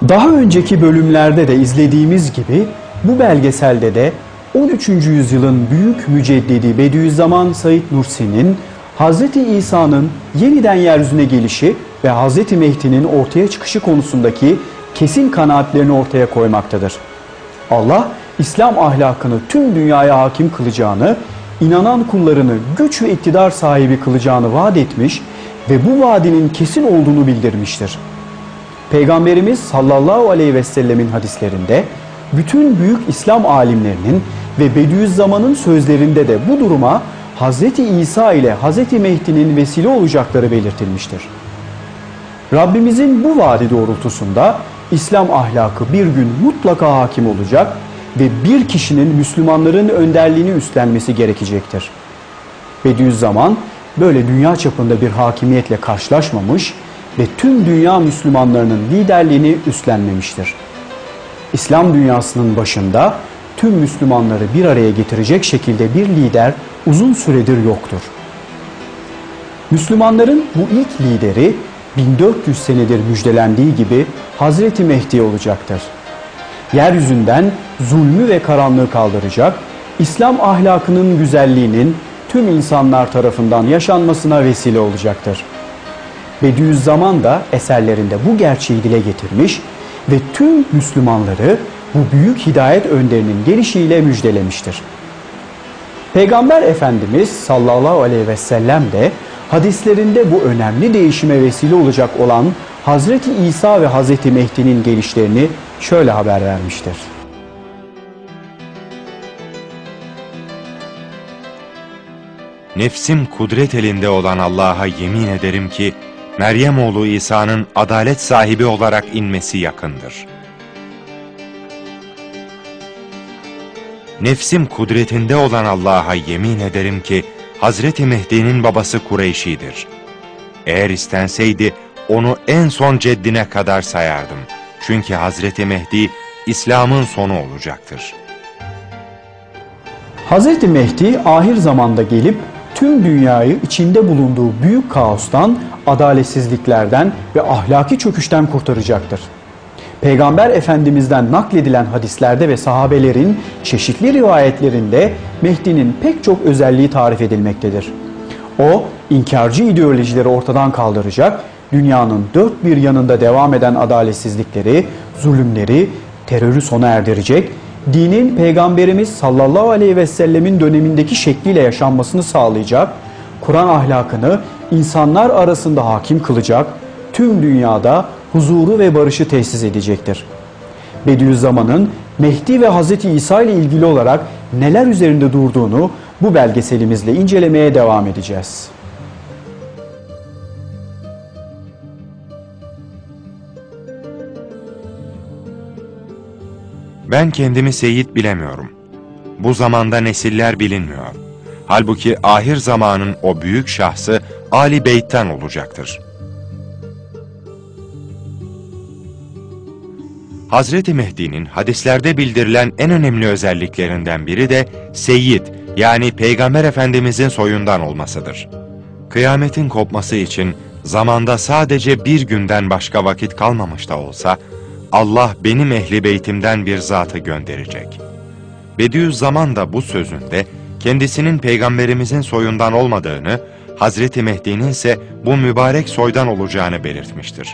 Daha önceki bölümlerde de izlediğimiz gibi bu belgeselde de 13. yüzyılın büyük müceddidi Bediüzzaman Said Nursi'nin Hz. İsa'nın yeniden yeryüzüne gelişi ve Hz. Mehdi'nin ortaya çıkışı konusundaki kesin kanaatlerini ortaya koymaktadır. Allah, İslam ahlakını tüm dünyaya hakim kılacağını, inanan kullarını güç ve iktidar sahibi kılacağını vaat etmiş ve bu vaadinin kesin olduğunu bildirmiştir. Peygamberimiz sallallahu aleyhi ve sellemin hadislerinde, bütün büyük İslam alimlerinin ve Bediüzzaman'ın sözlerinde de bu duruma Hz. İsa ile Hz. Mehdi'nin vesile olacakları belirtilmiştir. Rabbimizin bu vaadi doğrultusunda İslam ahlakı bir gün mutlaka hakim olacak ve bir kişinin Müslümanların önderliğini üstlenmesi gerekecektir. Bediüzzaman böyle dünya çapında bir hakimiyetle karşılaşmamış ve tüm dünya Müslümanlarının liderliğini üstlenmemiştir. İslam dünyasının başında tüm Müslümanları bir araya getirecek şekilde bir lider uzun süredir yoktur. Müslümanların bu ilk lideri 1400 senedir müjdelendiği gibi Hazreti Mehdi olacaktır. Yeryüzünden zulmü ve karanlığı kaldıracak, İslam ahlakının güzelliğinin tüm insanlar tarafından yaşanmasına vesile olacaktır. Bediüzzaman da eserlerinde bu gerçeği dile getirmiş ve tüm Müslümanları bu büyük hidayet önderinin gelişiyle müjdelemiştir. Peygamber Efendimiz sallallahu aleyhi ve sellem de hadislerinde bu önemli değişime vesile olacak olan Hazreti İsa ve Hazreti Mehdi'nin gelişlerini şöyle haber vermiştir. Nefsim kudret elinde olan Allah'a yemin ederim ki, Meryem oğlu İsa'nın adalet sahibi olarak inmesi yakındır. Nefsim kudretinde olan Allah'a yemin ederim ki, Hazreti Mehdi'nin babası Kureyşi'dir. Eğer istenseydi, onu en son ceddine kadar sayardım. Çünkü Hazreti Mehdi, İslam'ın sonu olacaktır. Hazreti Mehdi ahir zamanda gelip, tüm dünyayı içinde bulunduğu büyük kaostan, adaletsizliklerden ve ahlaki çöküşten kurtaracaktır. Peygamber Efendimiz'den nakledilen hadislerde ve sahabelerin çeşitli rivayetlerinde Mehdi'nin pek çok özelliği tarif edilmektedir. O, inkarcı ideolojileri ortadan kaldıracak, dünyanın dört bir yanında devam eden adaletsizlikleri, zulümleri, terörü sona erdirecek, dinin Peygamberimiz sallallahu aleyhi ve sellemin dönemindeki şekliyle yaşanmasını sağlayacak, Kur'an ahlakını insanlar arasında hakim kılacak, tüm dünyada huzuru ve barışı tesis edecektir. Bediüzzaman'ın Mehdi ve Hz. İsa ile ilgili olarak neler üzerinde durduğunu bu belgeselimizle incelemeye devam edeceğiz. Ben kendimi seyyid bilemiyorum. Bu zamanda nesiller bilinmiyor. Halbuki ahir zamanın o büyük şahsı Ali Beyt'ten olacaktır. Hazreti Mehdi'nin hadislerde bildirilen en önemli özelliklerinden biri de seyyid, yani Peygamber Efendimizin soyundan olmasıdır. Kıyametin kopması için zamanda sadece bir günden başka vakit kalmamış da olsa, Allah benim ehli beytimden bir zatı gönderecek. Bediüzzaman da bu sözünde kendisinin Peygamberimizin soyundan olmadığını, Hazreti Mehdi'nin ise bu mübarek soydan olacağını belirtmiştir.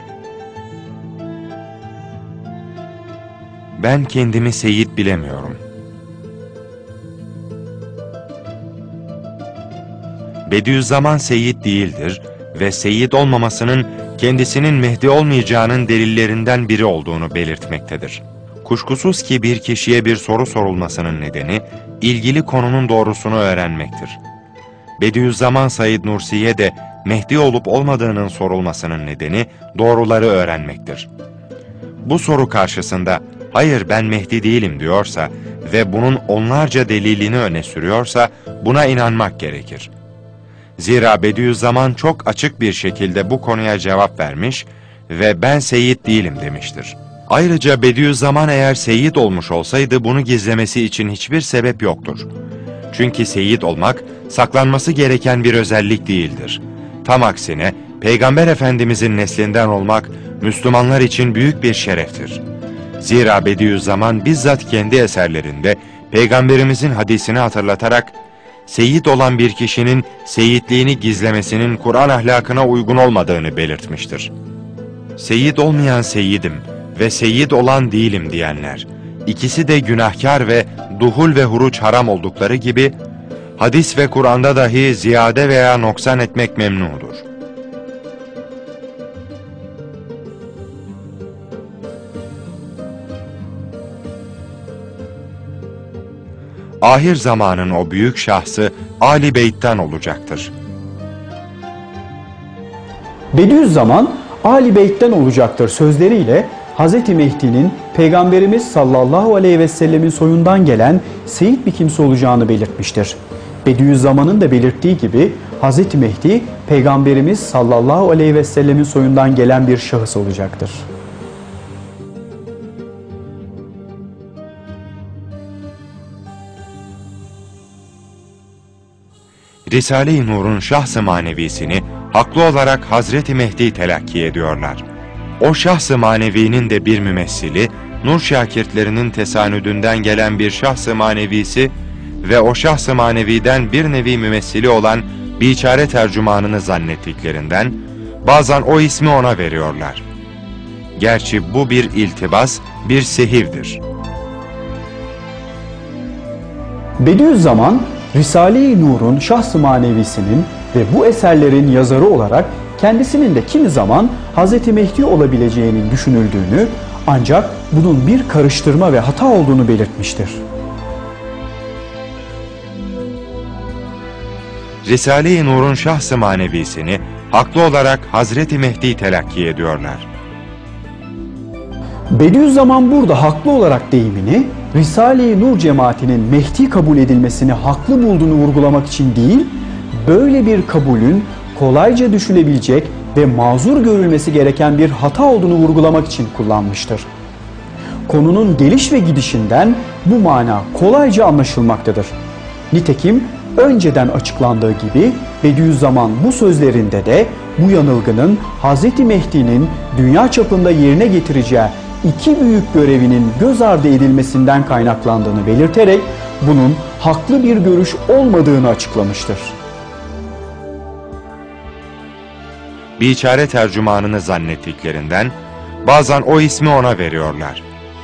Ben kendimi seyyid bilemiyorum. Bediüzzaman seyyid değildir ve seyyid olmamasının kendisinin Mehdi olmayacağının delillerinden biri olduğunu belirtmektedir. Kuşkusuz ki bir kişiye bir soru sorulmasının nedeni, ilgili konunun doğrusunu öğrenmektir. Bediüzzaman Said Nursi'ye de Mehdi olup olmadığının sorulmasının nedeni, doğruları öğrenmektir. Bu soru karşısında, hayır ben Mehdi değilim diyorsa ve bunun onlarca delilini öne sürüyorsa, buna inanmak gerekir. Zira Bediüzzaman çok açık bir şekilde bu konuya cevap vermiş ve ben seyyid değilim demiştir. Ayrıca Bediüzzaman eğer seyyid olmuş olsaydı bunu gizlemesi için hiçbir sebep yoktur. Çünkü seyyid olmak saklanması gereken bir özellik değildir. Tam aksine Peygamber Efendimizin neslinden olmak Müslümanlar için büyük bir şereftir. Zira Bediüzzaman bizzat kendi eserlerinde Peygamberimizin hadisini hatırlatarak, seyyid olan bir kişinin seyyidliğini gizlemesinin Kur'an ahlakına uygun olmadığını belirtmiştir. Seyyid olmayan seyyidim ve seyyid olan değilim diyenler, ikisi de günahkar ve duhul ve huruç haram oldukları gibi, hadis ve Kur'an'da dahi ziyade veya noksan etmek memnudur. Ahir zamanın o büyük şahsı Ali Beyt'ten olacaktır. Bediüzzaman Ali Beyt'ten olacaktır sözleriyle Hz. Mehdi'nin Peygamberimiz sallallahu aleyhi ve sellemin soyundan gelen seyit bir kimse olacağını belirtmiştir. Bediüzzaman'ın da belirttiği gibi Hz. Mehdi Peygamberimiz sallallahu aleyhi ve sellemin soyundan gelen bir şahıs olacaktır. Risale-i Nur'un şahs-ı manevisini haklı olarak Hazreti Mehdi telakki ediyorlar. O şahs-ı manevinin de bir mümessili, nur şakirtlerinin tesanüdünden gelen bir şahs-ı manevisi ve o şahs-ı maneviden bir nevi mümessili olan biçare tercümanını zannettiklerinden, bazen o ismi ona veriyorlar. Gerçi bu bir iltibas, bir sehivdir. Bediüzzaman, Risale-i Nur'un şahs-ı manevisinin ve bu eserlerin yazarı olarak kendisinin de kimi zaman Hz. Mehdi olabileceğinin düşünüldüğünü, ancak bunun bir karıştırma ve hata olduğunu belirtmiştir. Risale-i Nur'un şahs-ı manevisini haklı olarak Hazreti Mehdi telakki ediyorlar. Bediüzzaman burada haklı olarak deyimini, Risale-i Nur cemaatinin Mehdi kabul edilmesini haklı bulduğunu vurgulamak için değil, böyle bir kabulün kolayca düşülebilecek ve mazur görülmesi gereken bir hata olduğunu vurgulamak için kullanmıştır. Konunun geliş ve gidişinden bu mana kolayca anlaşılmaktadır. Nitekim önceden açıklandığı gibi Bediüzzaman bu sözlerinde de bu yanılgının Hz. Mehdi'nin dünya çapında yerine getireceği iki büyük görevinin göz ardı edilmesinden kaynaklandığını belirterek bunun haklı bir görüş olmadığını açıklamıştır. Biçare tercümanını zannettiklerinden, bazen o ismi ona veriyorlar.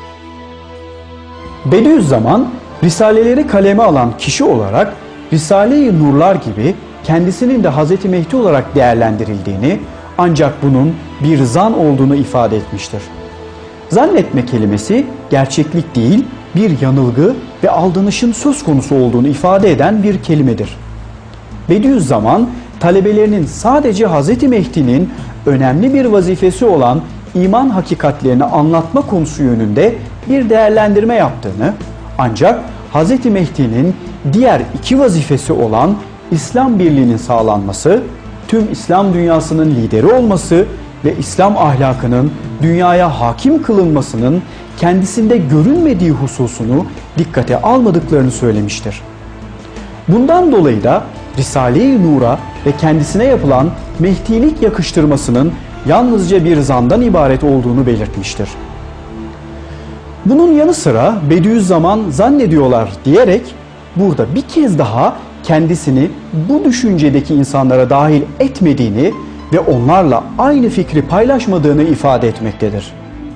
Bediüzzaman, Risaleleri kaleme alan kişi olarak Risale-i Nurlar gibi kendisinin de Hz. Mehdi olarak değerlendirildiğini, ancak bunun bir zan olduğunu ifade etmiştir. Zannetme kelimesi gerçeklik değil, bir yanılgı ve aldanışın söz konusu olduğunu ifade eden bir kelimedir. Bediüzzaman, talebelerinin sadece Hz. Mehdi'nin önemli bir vazifesi olan iman hakikatlerini anlatma konusu yönünde bir değerlendirme yaptığını, ancak Hz. Mehdi'nin diğer iki vazifesi olan İslam birliğinin sağlanması, tüm İslam dünyasının lideri olması ve İslam ahlakının dünyaya hakim kılınmasının kendisinde görülmediği hususunu dikkate almadıklarını söylemiştir. Bundan dolayı da Risale-i Nur'a ve kendisine yapılan Mehdilik yakıştırmasının yalnızca bir zandan ibaret olduğunu belirtmiştir. Bunun yanı sıra Bediüzzaman zannediyorlar diyerek burada bir kez daha kendisini bu düşüncedeki insanlara dahil etmediğini ve onlarla aynı fikri paylaşmadığını ifade etmektedir.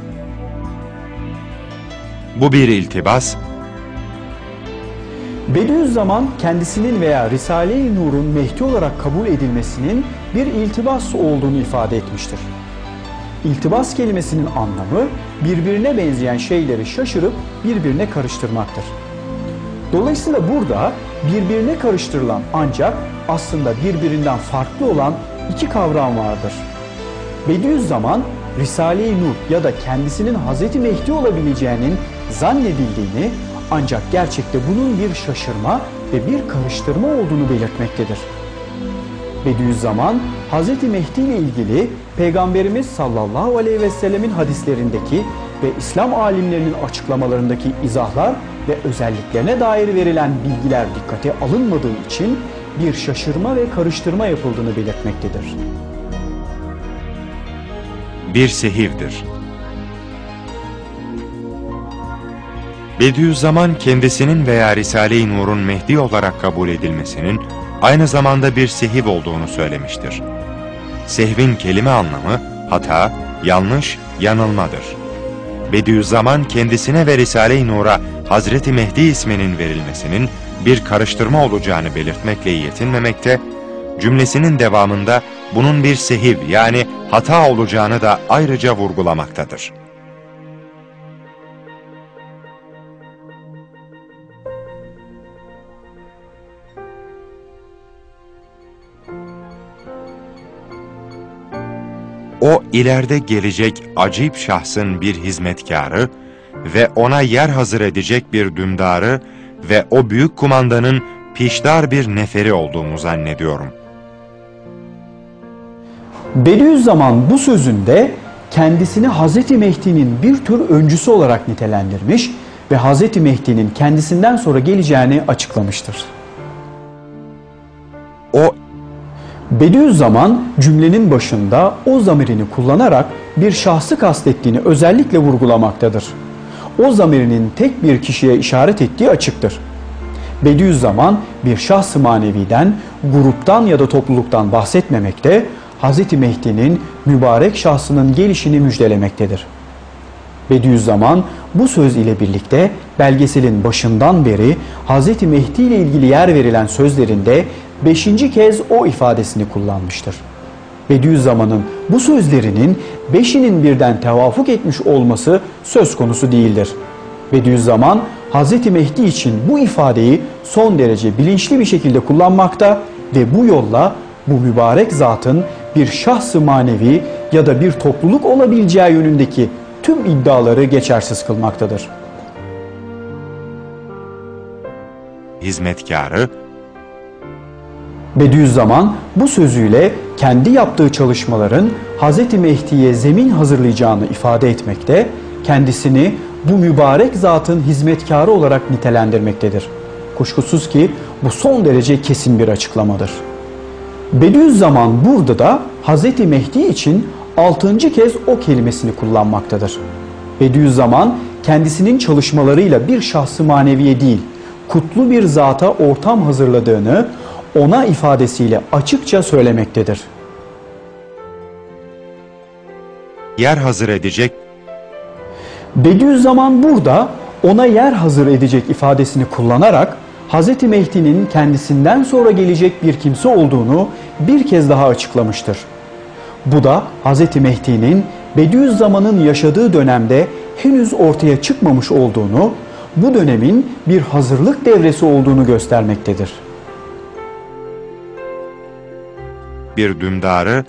Bu bir iltibas, Bediüzzaman kendisinin veya Risale-i Nur'un Mehdi olarak kabul edilmesinin bir iltibas olduğunu ifade etmiştir. İltibas kelimesinin anlamı birbirine benzeyen şeyleri şaşırıp birbirine karıştırmaktır. Dolayısıyla burada birbirine karıştırılan ancak aslında birbirinden farklı olan iki kavram vardır. Bediüzzaman, Risale-i Nur ya da kendisinin Hz. Mehdi olabileceğinin zannedildiğini, ancak gerçekte bunun bir şaşırma ve bir karıştırma olduğunu belirtmektedir. Bediüzzaman, Hz. Mehdi ile ilgili Peygamberimiz sallallahu aleyhi ve sellemin hadislerindeki ve İslam alimlerinin açıklamalarındaki izahlar ve özelliklerine dair verilen bilgiler dikkate alınmadığı için bir şaşırma ve karıştırma yapıldığını belirtmektedir. bir sehivdir. Bediüzzaman kendisinin veya Risale-i Nur'un Mehdi olarak kabul edilmesinin aynı zamanda bir sehiv olduğunu söylemiştir. Sehvin kelime anlamı hata, yanlış, yanılmadır. Bediüzzaman kendisine ve Risale-i Nur'a Hazreti Mehdi isminin verilmesinin bir karıştırma olacağını belirtmekle yetinmemekte, cümlesinin devamında bunun bir sehiv yani hata olacağını da ayrıca vurgulamaktadır. O ileride gelecek acip şahsın bir hizmetkarı ve ona yer hazır edecek bir dümdarı ve o büyük kumandanın pişdar bir neferi olduğumu zannediyorum. Bediüzzaman bu sözünde kendisini Hazreti Mehdi'nin bir tür öncüsü olarak nitelendirmiş ve Hazreti Mehdi'nin kendisinden sonra geleceğini açıklamıştır. Bediüzzaman cümlenin başında o zamirini kullanarak bir şahsı kastettiğini özellikle vurgulamaktadır. O zamirinin tek bir kişiye işaret ettiği açıktır. Bediüzzaman bir şahs-ı maneviden, gruptan ya da topluluktan bahsetmemekte, Hz. Mehdi'nin mübarek şahsının gelişini müjdelemektedir. Bediüzzaman bu söz ile birlikte belgeselin başından beri Hz. Mehdi ile ilgili yer verilen sözlerinde 5. kez o ifadesini kullanmıştır. Bediüzzaman'ın bu sözlerinin 5'inin birden tevafuk etmiş olması söz konusu değildir. Bediüzzaman Hz. Mehdi için bu ifadeyi son derece bilinçli bir şekilde kullanmakta ve bu yolla bu mübarek zatın bir şahs-ı manevi ya da bir topluluk olabileceği yönündeki tüm iddiaları geçersiz kılmaktadır. Hizmetkarı, Bediüzzaman bu sözüyle kendi yaptığı çalışmaların Hz. Mehdi'ye zemin hazırlayacağını ifade etmekte, kendisini bu mübarek zatın hizmetkarı olarak nitelendirmektedir. Kuşkusuz ki bu son derece kesin bir açıklamadır. Bediüzzaman burada da Hz. Mehdi için 6. kez o kelimesini kullanmaktadır. Bediüzzaman kendisinin çalışmalarıyla bir şahs-ı maneviye değil, kutlu bir zata ortam hazırladığını ona ifadesiyle açıkça söylemektedir. yer hazır edecek, Bediüzzaman burada ona yer hazır edecek ifadesini kullanarak Hz. Mehdi'nin kendisinden sonra gelecek bir kimse olduğunu bir kez daha açıklamıştır. Bu da Hz. Mehdi'nin Bediüzzaman'ın yaşadığı dönemde henüz ortaya çıkmamış olduğunu, bu dönemin bir hazırlık devresi olduğunu göstermektedir. bir dümdarı,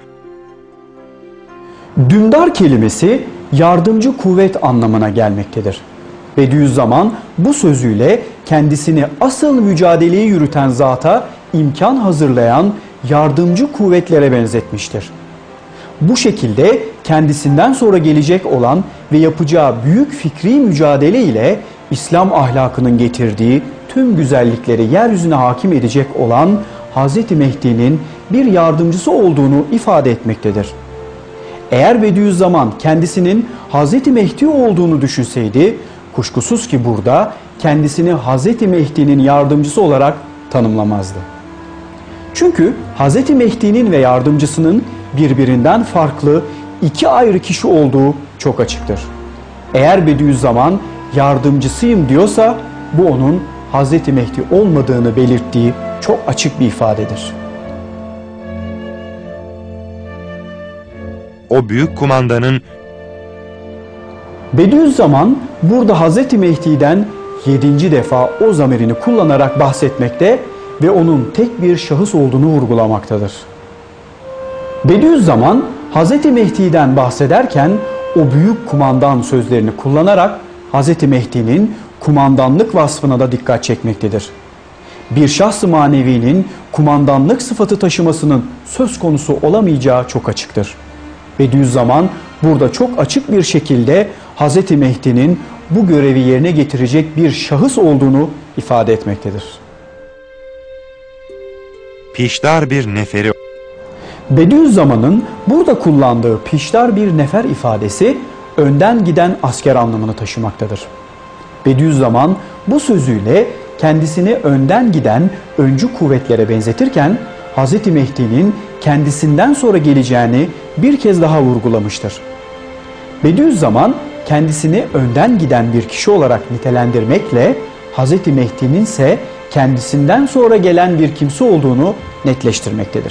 Dündar kelimesi yardımcı kuvvet anlamına gelmektedir. Bediüzzaman bu sözüyle kendisini asıl mücadeleyi yürüten zata imkan hazırlayan yardımcı kuvvetlere benzetmiştir. Bu şekilde kendisinden sonra gelecek olan ve yapacağı büyük fikri mücadele ile İslam ahlakının getirdiği tüm güzellikleri yeryüzüne hakim edecek olan Hz. Mehdi'nin bir yardımcısı olduğunu ifade etmektedir. Eğer Bediüzzaman kendisinin Hz. Mehdi olduğunu düşünseydi, kuşkusuz ki burada kendisini Hz. Mehdi'nin yardımcısı olarak tanımlamazdı. Çünkü Hz. Mehdi'nin ve yardımcısının birbirinden farklı iki ayrı kişi olduğu çok açıktır. Eğer Bediüzzaman yardımcısıyım diyorsa bu onun Hz. Mehdi olmadığını belirttiği çok açık bir ifadedir. o büyük kumandanın Bediüzzaman burada Hz. Mehdi'den 7. defa o zamirini kullanarak bahsetmekte ve onun tek bir şahıs olduğunu vurgulamaktadır. Bediüzzaman Hz. Mehdi'den bahsederken o büyük kumandan sözlerini kullanarak Hz. Mehdi'nin kumandanlık vasfına da dikkat çekmektedir. Bir şahs-ı manevinin kumandanlık sıfatı taşımasının söz konusu olamayacağı çok açıktır. Bediüzzaman burada çok açık bir şekilde Hz. Mehdi'nin bu görevi yerine getirecek bir şahıs olduğunu ifade etmektedir. pişdar bir neferi, Bediüzzaman'ın burada kullandığı piştar bir nefer ifadesi önden giden asker anlamını taşımaktadır. Bediüzzaman bu sözüyle kendisini önden giden öncü kuvvetlere benzetirken Hz. Mehdi'nin kendisinden sonra geleceğini bir kez daha vurgulamıştır. Bediüzzaman kendisini önden giden bir kişi olarak nitelendirmekle Hz. Mehdi'nin ise kendisinden sonra gelen bir kimse olduğunu netleştirmektedir.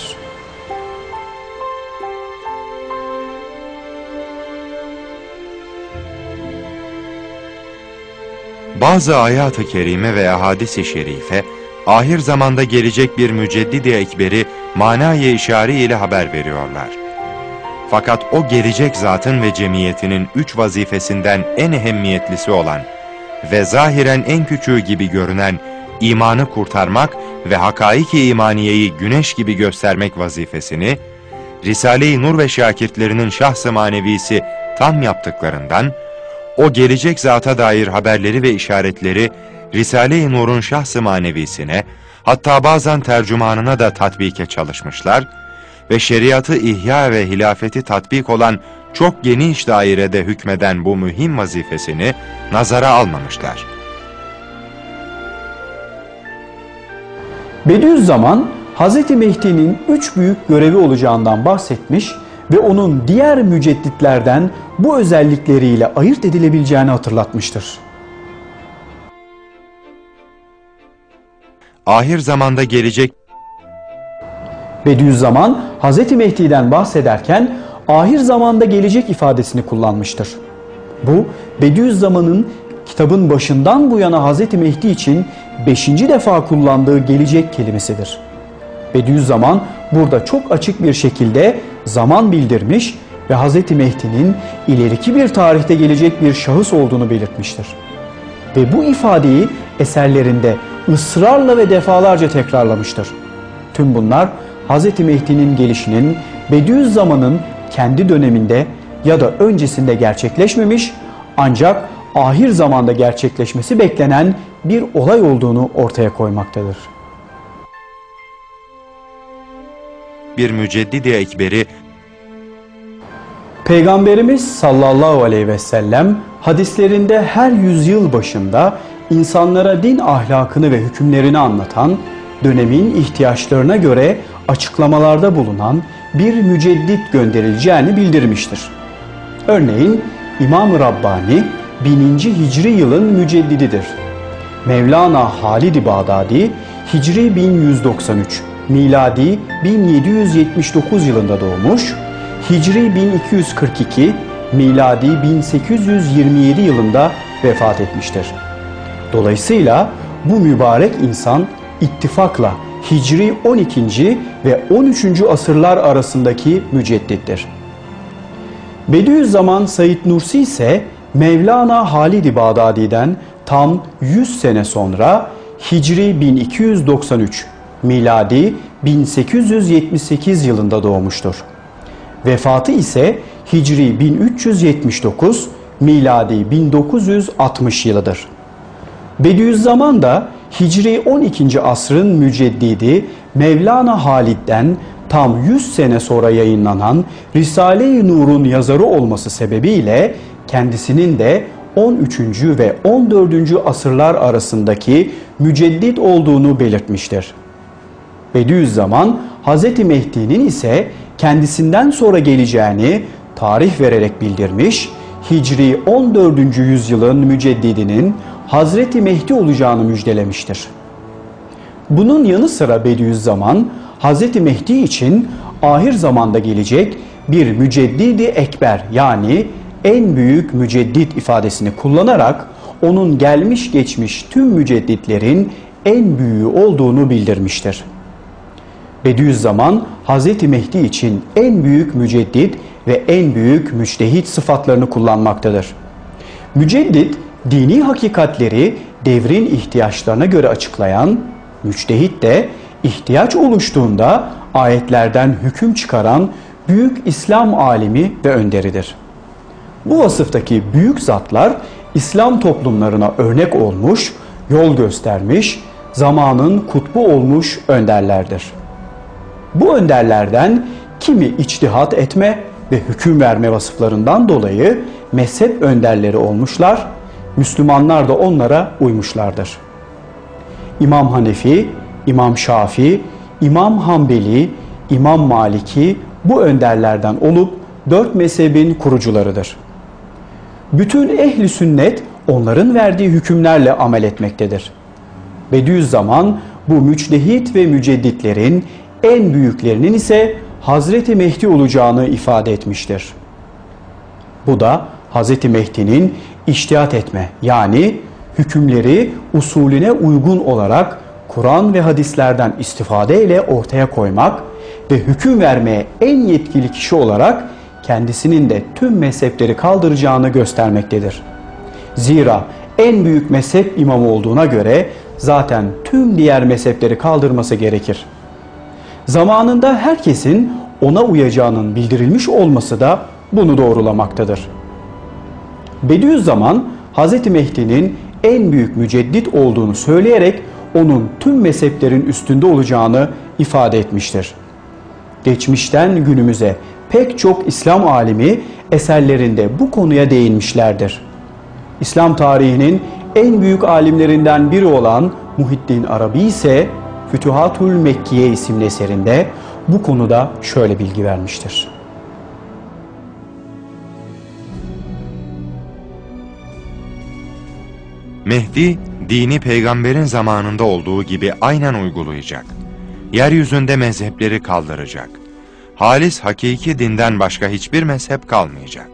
Bazı ayat-ı kerime veya hadis-i şerife, ahir zamanda gelecek bir müceddid-i ekberi manayı işari ile haber veriyorlar. Fakat o gelecek zatın ve cemiyetinin 3 vazifesinden en ehemmiyetlisi olan ve zahiren en küçüğü gibi görünen imanı kurtarmak ve hakaik-i imaniyeyi güneş gibi göstermek vazifesini, Risale-i Nur ve şakirtlerinin şahs-ı manevisi tam yaptıklarından, o gelecek zata dair haberleri ve işaretleri Risale-i Nur'un şahs-ı manevisine, hatta bazen tercümanına da tatbike çalışmışlar ve şeriatı ihya ve hilafeti tatbik olan çok geniş dairede hükmeden bu mühim vazifesini nazara almamışlar. Bediüzzaman, Hz. Mehdi'nin 3 büyük görevi olacağından bahsetmiş ve onun diğer mücedditlerden bu özellikleriyle ayırt edilebileceğini hatırlatmıştır. Ahir zamanda gelecek Bediüzzaman, Hz. Mehdi'den bahsederken ahir zamanda gelecek ifadesini kullanmıştır. Bu, Bediüzzaman'ın kitabın başından bu yana Hz. Mehdi için 5. defa kullandığı gelecek kelimesidir. Bediüzzaman burada çok açık bir şekilde zaman bildirmiş ve Hz. Mehdi'nin ileriki bir tarihte gelecek bir şahıs olduğunu belirtmiştir. Ve bu ifadeyi eserlerinde ısrarla ve defalarca tekrarlamıştır. Tüm bunlar Hz. Mehdi'nin gelişinin Bediüzzaman'ın kendi döneminde ya da öncesinde gerçekleşmemiş ancak ahir zamanda gerçekleşmesi beklenen bir olay olduğunu ortaya koymaktadır. bir müceddid-i ekberi Peygamberimiz sallallahu aleyhi ve sellem hadislerinde her yüzyıl başında insanlara din ahlakını ve hükümlerini anlatan, dönemin ihtiyaçlarına göre açıklamalarda bulunan bir müceddit gönderileceğini bildirmiştir. Örneğin İmam-ı Rabbani 1000. Hicri yılın müceddididir. Mevlana Halid-i Bağdadi Hicri 1193, miladi 1779 yılında doğmuş, Hicri 1242, miladi 1827 yılında vefat etmiştir. Dolayısıyla bu mübarek insan ittifakla Hicri 12. ve 13. asırlar arasındaki müceddittir. Bediüzzaman Said Nursi ise Mevlana Halid-i Bağdadi'den tam 100 sene sonra Hicri 1293, miladi 1878 yılında doğmuştur. Vefatı ise Hicri 1379, miladi 1960 yılıdır. Bediüzzaman da Hicri 12. asrın müceddidi Mevlana Halid'den tam 100 sene sonra yayınlanan Risale-i Nur'un yazarı olması sebebiyle kendisinin de 13. ve 14. asırlar arasındaki müceddit olduğunu belirtmiştir. Bediüzzaman, Hz. Mehdi'nin ise kendisinden sonra geleceğini tarih vererek bildirmiş, Hicri 14. yüzyılın müceddidinin Hazreti Mehdi olacağını müjdelemiştir. Bunun yanı sıra Bediüzzaman, Hz. Mehdi için ahir zamanda gelecek bir müceddidi ekber yani en büyük müceddit ifadesini kullanarak onun gelmiş geçmiş tüm mücedditlerin en büyüğü olduğunu bildirmiştir. Bediüzzaman, Hz. Mehdi için en büyük müceddit ve en büyük müçtehit sıfatlarını kullanmaktadır. Müceddit, dini hakikatleri devrin ihtiyaçlarına göre açıklayan, müçtehit de ihtiyaç oluştuğunda ayetlerden hüküm çıkaran büyük İslam alimi ve önderidir. Bu vasıftaki büyük zatlar İslam toplumlarına örnek olmuş, yol göstermiş, zamanın kutbu olmuş önderlerdir. Bu önderlerden kimi içtihat etme ve hüküm verme vasıflarından dolayı mezhep önderleri olmuşlar, Müslümanlar da onlara uymuşlardır. İmam Hanefi, İmam Şafii, İmam Hanbeli, İmam Maliki bu önderlerden olup 4 mezhebin kurucularıdır. Bütün ehli sünnet onların verdiği hükümlerle amel etmektedir. Bediüzzaman bu müçtehit ve mücedditlerin en büyüklerinin ise Hazreti Mehdi olacağını ifade etmiştir. Bu da Hazreti Mehdi'nin içtihat etme yani hükümleri usulüne uygun olarak Kur'an ve hadislerden istifade ile ortaya koymak ve hüküm vermeye en yetkili kişi olarak kendisinin de tüm mezhepleri kaldıracağını göstermektedir. Zira en büyük mezhep imamı olduğuna göre zaten tüm diğer mezhepleri kaldırması gerekir. Zamanında herkesin ona uyacağının bildirilmiş olması da bunu doğrulamaktadır. Bediüzzaman Hz. Mehdi'nin en büyük müceddit olduğunu söyleyerek onun tüm mezheplerin üstünde olacağını ifade etmiştir. Geçmişten günümüze pek çok İslam alimi eserlerinde bu konuya değinmişlerdir. İslam tarihinin en büyük alimlerinden biri olan Muhiddin Arabi ise Fütuhatul Mekkiye isimli eserinde bu konuda şöyle bilgi vermiştir. Mehdi, dini peygamberin zamanında olduğu gibi aynen uygulayacak. Yeryüzünde mezhepleri kaldıracak. Halis hakiki dinden başka hiçbir mezhep kalmayacak.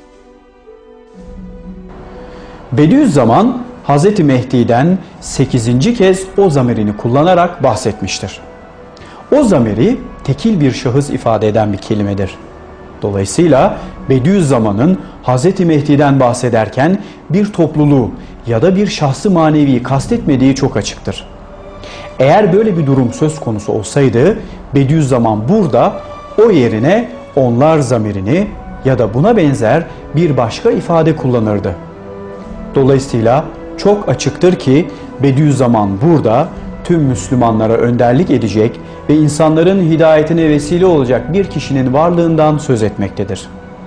Bediüzzaman Hz. Mehdi'den 8. kez o zamirini kullanarak bahsetmiştir. O zamiri tekil bir şahıs ifade eden bir kelimedir. Dolayısıyla Bediüzzaman'ın Hz. Mehdi'den bahsederken bir topluluğu ya da bir şahsı manevi kastetmediği çok açıktır. Eğer böyle bir durum söz konusu olsaydı Bediüzzaman burada o yerine onlar zamirini ya da buna benzer bir başka ifade kullanırdı. Dolayısıyla çok açıktır ki Bediüzzaman burada tüm Müslümanlara önderlik edecek ve insanların hidayetine vesile olacak bir kişinin varlığından söz etmektedir.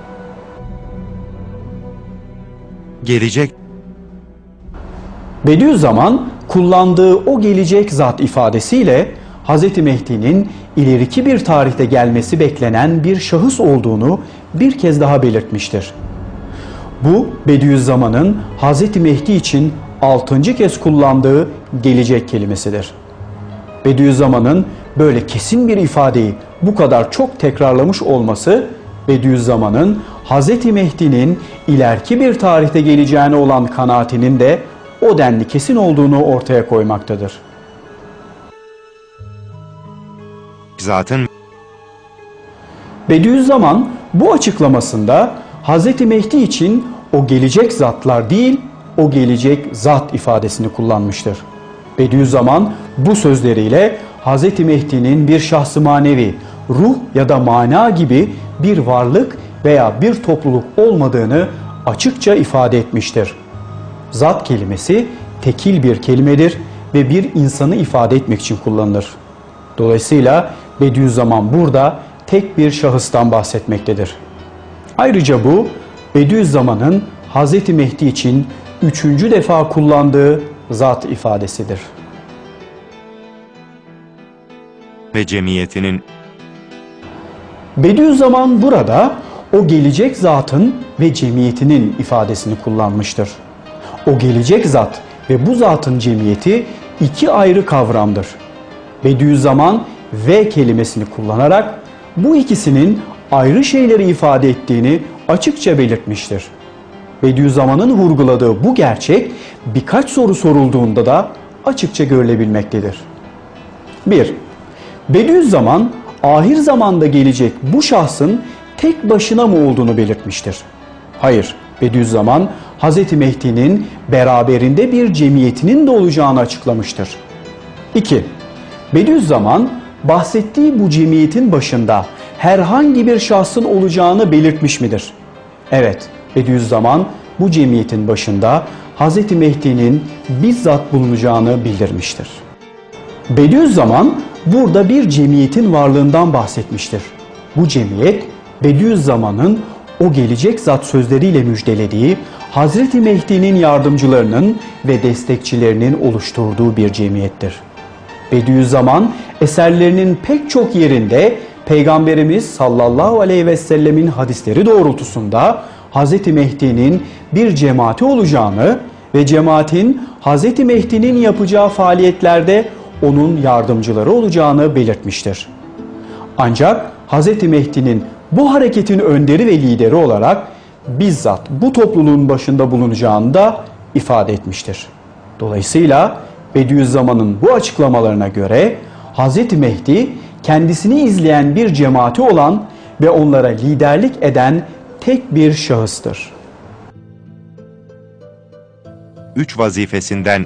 Gelecek. Bediüzzaman kullandığı o gelecek zat ifadesiyle Hz. Mehdi'nin ileriki bir tarihte gelmesi beklenen bir şahıs olduğunu bir kez daha belirtmiştir. Bu Bediüzzaman'ın Hz. Mehdi için 6. kez kullandığı gelecek kelimesidir. Bediüzzaman'ın böyle kesin bir ifadeyi bu kadar çok tekrarlamış olması Bediüzzaman'ın Hz. Mehdi'nin ileriki bir tarihte geleceğine olan kanaatinin de o denli kesin olduğunu ortaya koymaktadır. Zatın Bediüzzaman bu açıklamasında Hz. Mehdi için o gelecek zatlar değil, o gelecek zat ifadesini kullanmıştır. Bediüzzaman bu sözleriyle Hz. Mehdi'nin bir şahsı manevi, ruh ya da mana gibi bir varlık veya bir topluluk olmadığını açıkça ifade etmiştir. Zat kelimesi tekil bir kelimedir ve bir insanı ifade etmek için kullanılır. Dolayısıyla Bediüzzaman burada tek bir şahıstan bahsetmektedir. Ayrıca bu Bediüzzaman'ın Hz. Mehdi için 3. defa kullandığı zat ifadesidir. ve cemiyetinin Bediüzzaman burada o gelecek zatın ve cemiyetinin ifadesini kullanmıştır. O gelecek zat ve bu zatın cemiyeti iki ayrı kavramdır. Bediüzzaman ve kelimesini kullanarak bu ikisinin ayrı şeyleri ifade ettiğini açıkça belirtmiştir. Bediüzzaman'ın vurguladığı bu gerçek birkaç soru sorulduğunda da açıkça görülebilmektedir. 1. Bediüzzaman ahir zamanda gelecek bu şahsın tek başına mı olduğunu belirtmiştir. Hayır, Bediüzzaman Hz. Mehdi'nin beraberinde bir cemiyetinin de olacağını açıklamıştır. 2. Bediüzzaman bahsettiği bu cemiyetin başında herhangi bir şahsın olacağını belirtmiş midir? Evet, Bediüzzaman bu cemiyetin başında Hz. Mehdi'nin bizzat bulunacağını bildirmiştir. Bediüzzaman burada bir cemiyetin varlığından bahsetmiştir. Bu cemiyet Bediüzzaman'ın o gelecek zat sözleriyle müjdelediği Hazreti Mehdi'nin yardımcılarının ve destekçilerinin oluşturduğu bir cemiyettir. Bediüzzaman eserlerinin pek çok yerinde Peygamberimiz sallallahu aleyhi ve sellemin hadisleri doğrultusunda Hz. Mehdi'nin bir cemaati olacağını ve cemaatin Hz. Mehdi'nin yapacağı faaliyetlerde onun yardımcıları olacağını belirtmiştir. Ancak Hz. Mehdi'nin bu hareketin önderi ve lideri olarak bizzat bu topluluğun başında bulunacağını da ifade etmiştir. Dolayısıyla Bediüzzaman'ın bu açıklamalarına göre Hz. Mehdi kendisini izleyen bir cemaati olan ve onlara liderlik eden tek bir şahıstır. 3 vazifesinden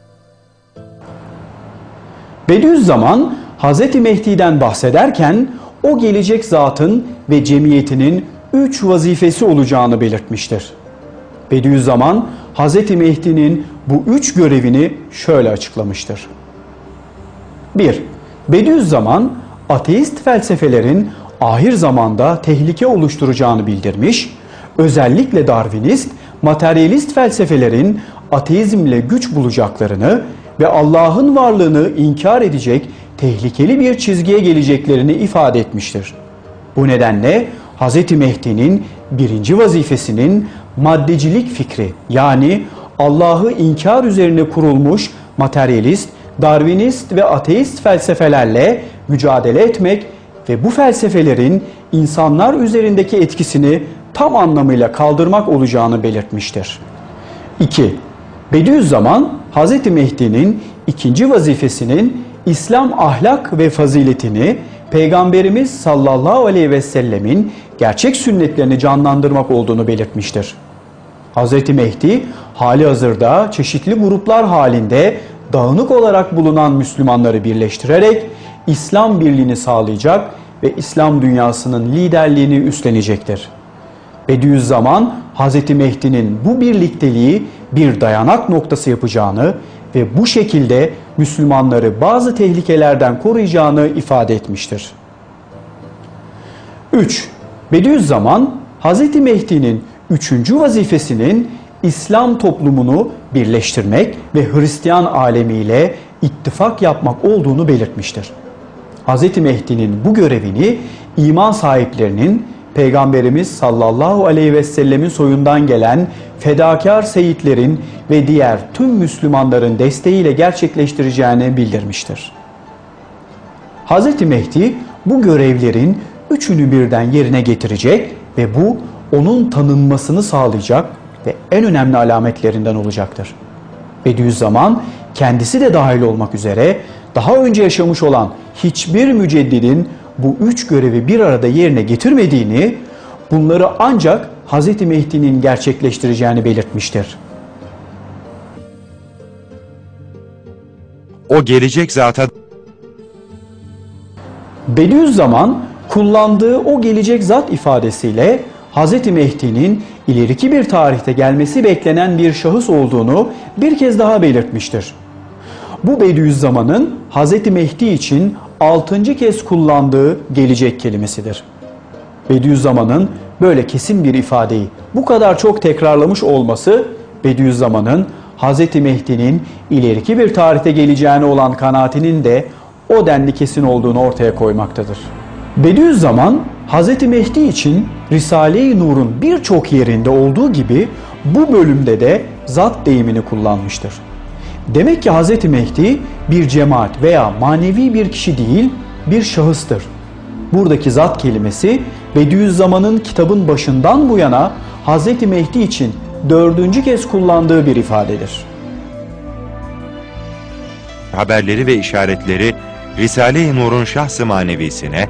Bediüzzaman Hz. Mehdi'den bahsederken o gelecek zatın ve cemiyetinin 3 vazifesi olacağını belirtmiştir. Bediüzzaman Hz. Mehdi'nin bu 3 görevini şöyle açıklamıştır. 1. Bediüzzaman ateist felsefelerin ahir zamanda tehlike oluşturacağını bildirmiş, özellikle Darwinist, materyalist felsefelerin ateizmle güç bulacaklarını ve Allah'ın varlığını inkar edecek tehlikeli bir çizgiye geleceklerini ifade etmiştir. Bu nedenle Hz. Mehdi'nin birinci vazifesinin maddecilik fikri yani Allah'ı inkar üzerine kurulmuş materyalist, Darwinist ve ateist felsefelerle mücadele etmek ve bu felsefelerin insanlar üzerindeki etkisini tam anlamıyla kaldırmak olacağını belirtmiştir. 2. Bediüzzaman Hz. Mehdi'nin ikinci vazifesinin İslam ahlak ve faziletini Peygamberimiz sallallahu aleyhi ve sellemin gerçek sünnetlerini canlandırmak olduğunu belirtmiştir. Hz. Mehdi halihazırda çeşitli gruplar halinde dağınık olarak bulunan Müslümanları birleştirerek İslam birliğini sağlayacak ve İslam dünyasının liderliğini üstlenecektir. Bediüzzaman Hz. Mehdi'nin bu birlikteliği bir dayanak noktası yapacağını ve bu şekilde Müslümanları bazı tehlikelerden koruyacağını ifade etmiştir. 3. Bediüzzaman Hz. Mehdi'nin 3. vazifesinin İslam toplumunu birleştirmek ve Hristiyan alemiyle ittifak yapmak olduğunu belirtmiştir. Hz. Mehdi'nin bu görevini iman sahiplerinin Peygamberimiz sallallahu aleyhi ve sellemin soyundan gelen fedakar seyitlerin ve diğer tüm Müslümanların desteğiyle gerçekleştireceğini bildirmiştir. Hz. Mehdi bu görevlerin üçünü birden yerine getirecek ve bu onun tanınmasını sağlayacak ve en önemli alametlerinden olacaktır. Bediüzzaman kendisi de dahil olmak üzere daha önce yaşamış olan hiçbir müceddidin bu 3 görevi bir arada yerine getirmediğini, bunları ancak Hz. Mehdi'nin gerçekleştireceğini belirtmiştir. o gelecek zata Bediüzzaman kullandığı o gelecek zat ifadesiyle Hz. Mehdi'nin ileriki bir tarihte gelmesi beklenen bir şahıs olduğunu bir kez daha belirtmiştir. Bu Bediüzzaman'ın Hz. Mehdi için 6. kez kullandığı gelecek kelimesidir. Bediüzzaman'ın böyle kesin bir ifadeyi bu kadar çok tekrarlamış olması Bediüzzaman'ın Hz. Mehdi'nin ileriki bir tarihte geleceğine olan kanaatinin de o denli kesin olduğunu ortaya koymaktadır. Bediüzzaman Hz. Mehdi için Risale-i Nur'un birçok yerinde olduğu gibi bu bölümde de zat deyimini kullanmıştır. Demek ki Hz. Mehdi bir cemaat veya manevi bir kişi değil, bir şahıstır. Buradaki zat kelimesi Bediüzzaman'ın kitabın başından bu yana Hz. Mehdi için 4. kez kullandığı bir ifadedir. haberleri ve işaretleri Risale-i Nur'un şahs-ı manevisine,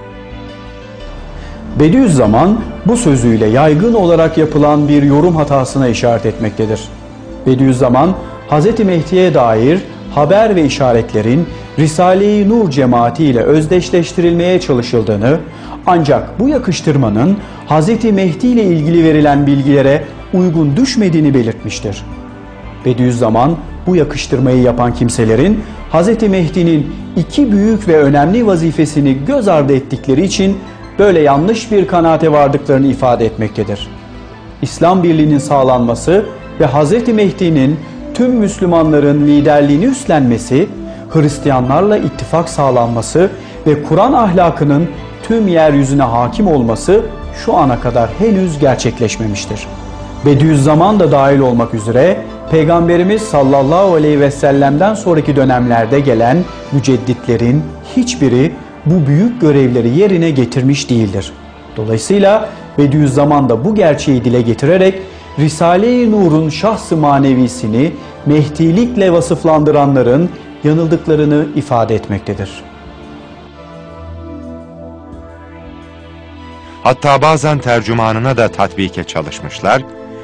Bediüzzaman bu sözüyle yaygın olarak yapılan bir yorum hatasına işaret etmektedir. Bediüzzaman Hz. Mehdi'ye dair haber ve işaretlerin Risale-i Nur cemaati ile özdeşleştirilmeye çalışıldığını, ancak bu yakıştırmanın Hz. Mehdi ile ilgili verilen bilgilere uygun düşmediğini belirtmiştir. Bediüzzaman bu yakıştırmayı yapan kimselerin Hz. Mehdi'nin 2 büyük ve önemli vazifesini göz ardı ettikleri için böyle yanlış bir kanaate vardıklarını ifade etmektedir. İslam birliğinin sağlanması ve Hz. Mehdi'nin tüm Müslümanların liderliğini üstlenmesi, Hristiyanlarla ittifak sağlanması ve Kur'an ahlakının tüm yeryüzüne hakim olması şu ana kadar henüz gerçekleşmemiştir. Bediüzzaman da dahil olmak üzere Peygamberimiz sallallahu aleyhi ve sellem'den sonraki dönemlerde gelen mücedditlerin hiçbiri bu büyük görevleri yerine getirmiş değildir. Dolayısıyla Bediüzzaman da bu gerçeği dile getirerek Risale-i Nur'un şahs-ı manevisini Mehdilikle vasıflandıranların yanıldıklarını ifade etmektedir. Hatta bazen tercümanına da tatbike çalışmışlar.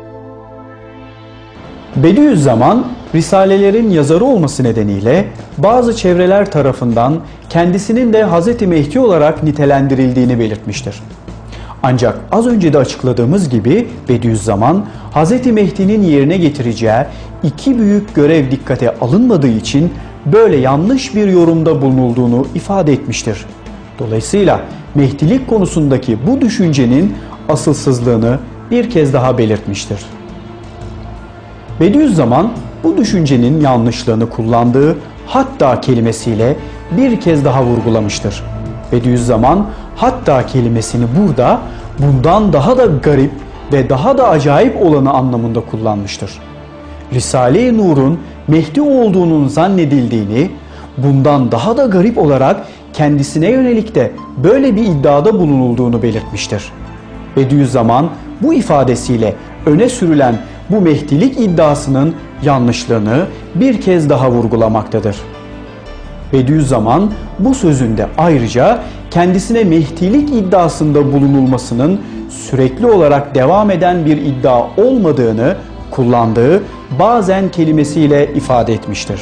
Bediüzzaman, risalelerin yazarı olması nedeniyle bazı çevreler tarafından kendisinin de Hz. Mehdi olarak nitelendirildiğini belirtmiştir. Ancak az önce de açıkladığımız gibi Bediüzzaman, Hz. Mehdi'nin yerine getireceği iki büyük görev dikkate alınmadığı için böyle yanlış bir yorumda bulunulduğunu ifade etmiştir. Dolayısıyla Mehdilik konusundaki bu düşüncenin asılsızlığını bir kez daha belirtmiştir. Bediüzzaman bu düşüncenin yanlışlığını kullandığı hatta kelimesiyle bir kez daha vurgulamıştır. Bediüzzaman hatta kelimesini burada bundan daha da garip ve daha da acayip olanı anlamında kullanmıştır. Risale-i Nur'un Mehdi olduğunun zannedildiğini, bundan daha da garip olarak kendisine yönelik de böyle bir iddiada bulunulduğunu belirtmiştir. Bediüzzaman bu ifadesiyle öne sürülen bu Mehdilik iddiasının yanlışlığını bir kez daha vurgulamaktadır. Bediüzzaman bu sözünde ayrıca kendisine Mehdilik iddiasında bulunulmasının sürekli olarak devam eden bir iddia olmadığını kullandığı bazen kelimesiyle ifade etmiştir.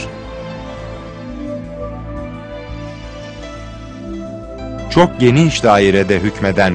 Çok geniş dairede hükmeden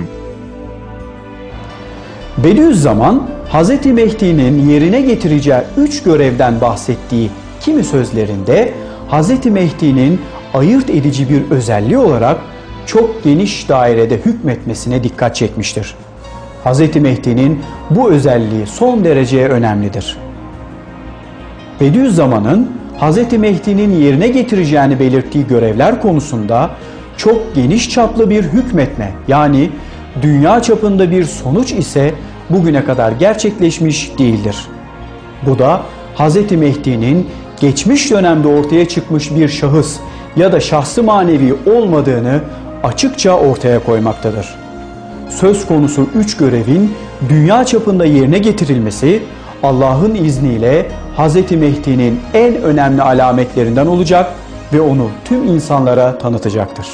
Bediüzzaman, Hz. Mehdi'nin yerine getireceği 3 görevden bahsettiği kimi sözlerinde Hz. Mehdi'nin ayırt edici bir özelliği olarak çok geniş dairede hükmetmesine dikkat çekmiştir. Hz. Mehdi'nin bu özelliği son derece önemlidir. Bediüzzaman'ın Hz. Mehdi'nin yerine getireceğini belirttiği görevler konusunda çok geniş çaplı bir hükmetme, yani dünya çapında bir sonuç ise bugüne kadar gerçekleşmiş değildir. Bu da Hz. Mehdi'nin geçmiş dönemde ortaya çıkmış bir şahıs ya da şahsı manevi olmadığını açıkça ortaya koymaktadır. Söz konusu 3 görevin dünya çapında yerine getirilmesi Allah'ın izniyle Hz. Mehdi'nin en önemli alametlerinden olacak ve onu tüm insanlara tanıtacaktır.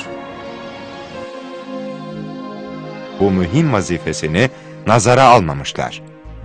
bu mühim vazifesini nazara almamışlar.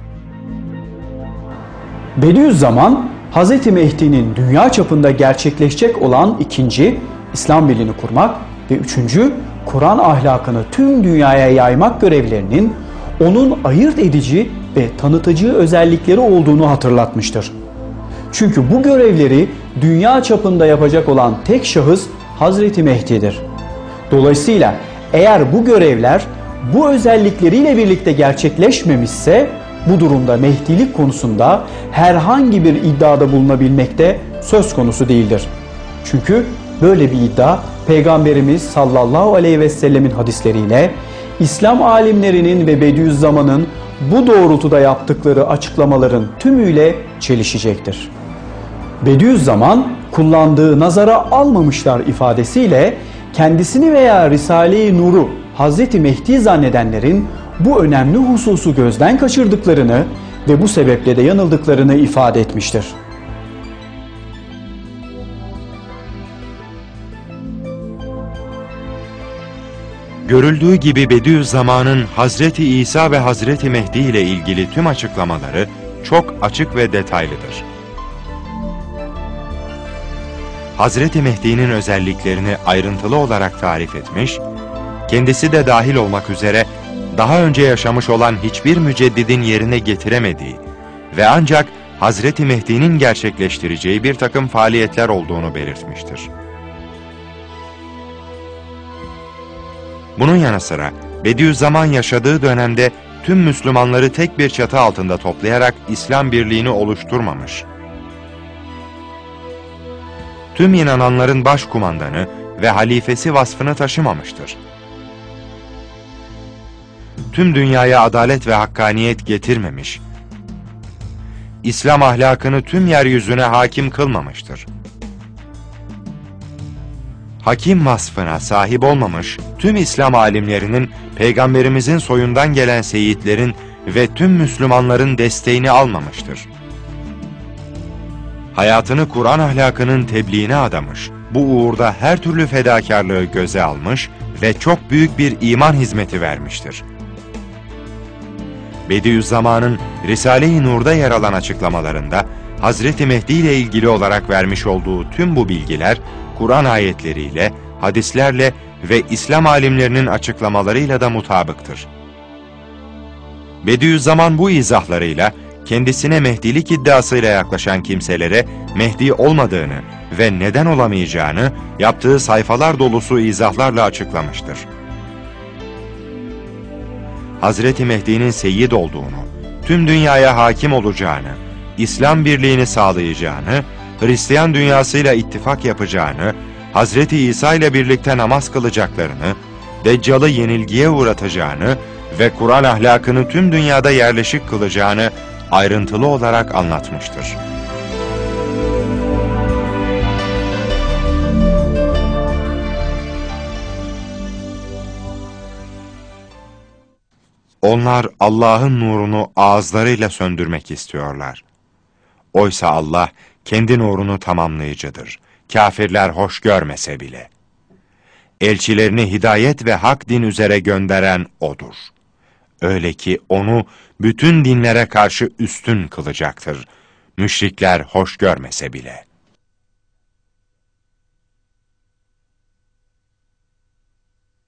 Bediüzzaman, Hz. Mehdi'nin dünya çapında gerçekleşecek olan ikinci, İslam birliğini kurmak ve üçüncü, Kur'an ahlakını tüm dünyaya yaymak görevlerinin onun ayırt edici ve tanıtıcı özellikleri olduğunu hatırlatmıştır. Çünkü bu görevleri dünya çapında yapacak olan tek şahıs Hazreti Mehdi'dir. Dolayısıyla eğer bu görevler bu özellikleriyle birlikte gerçekleşmemişse bu durumda Mehdilik konusunda herhangi bir iddiada bulunabilmekte söz konusu değildir. Çünkü böyle bir iddia Peygamberimiz sallallahu aleyhi ve sellemin hadisleriyle, İslam alimlerinin ve Bediüzzaman'ın bu doğrultuda yaptıkları açıklamaların tümüyle çelişecektir. Bediüzzaman kullandığı nazara almamışlar ifadesiyle kendisini veya Risale-i Nur'u Hazreti Mehdi zannedenlerin bu önemli hususu gözden kaçırdıklarını ve bu sebeple de yanıldıklarını ifade etmiştir. Görüldüğü gibi Bediüzzaman'ın Hazreti İsa ve Hazreti Mehdi ile ilgili tüm açıklamaları çok açık ve detaylıdır. Hazreti Mehdi'nin özelliklerini ayrıntılı olarak tarif etmiş, kendisi de dahil olmak üzere daha önce yaşamış olan hiçbir müceddidin yerine getiremediği ve ancak Hazreti Mehdi'nin gerçekleştireceği bir takım faaliyetler olduğunu belirtmiştir. Bunun yanı sıra Bediüzzaman yaşadığı dönemde tüm Müslümanları tek bir çatı altında toplayarak İslam birliğini oluşturmamış. Tüm inananların başkumandanı ve halifesi vasfını taşımamıştır. Tüm dünyaya adalet ve hakkaniyet getirmemiş. İslam ahlakını tüm yeryüzüne hakim kılmamıştır. Hakim vasfına sahip olmamış, tüm İslam alimlerinin, Peygamberimizin soyundan gelen seyitlerin ve tüm Müslümanların desteğini almamıştır. Hayatını Kur'an ahlakının tebliğine adamış, bu uğurda her türlü fedakarlığı göze almış ve çok büyük bir iman hizmeti vermiştir. Bediüzzaman'ın Risale-i Nur'da yer alan açıklamalarında, Hazreti Mehdi ile ilgili olarak vermiş olduğu tüm bu bilgiler, Kur'an ayetleriyle, hadislerle ve İslam alimlerinin açıklamalarıyla da mutabıktır. Bediüzzaman bu izahlarıyla, kendisine Mehdilik iddiasıyla yaklaşan kimselere Mehdi olmadığını ve neden olamayacağını yaptığı sayfalar dolusu izahlarla açıklamıştır. Hazreti Mehdi'nin seyyid olduğunu, tüm dünyaya hakim olacağını, İslam birliğini sağlayacağını, Hristiyan dünyasıyla ittifak yapacağını, Hazreti İsa ile birlikte namaz kılacaklarını, Deccal'ı yenilgiye uğratacağını ve Kur'an ahlakını tüm dünyada yerleşik kılacağını ayrıntılı olarak anlatmıştır. Onlar Allah'ın nurunu ağızlarıyla söndürmek istiyorlar. Oysa Allah kendi nurunu tamamlayıcıdır. Kâfirler hoş görmese bile. Elçilerini hidayet ve hak din üzere gönderen O'dur. Öyle ki onu bütün dinlere karşı üstün kılacaktır. Müşrikler hoş görmese bile.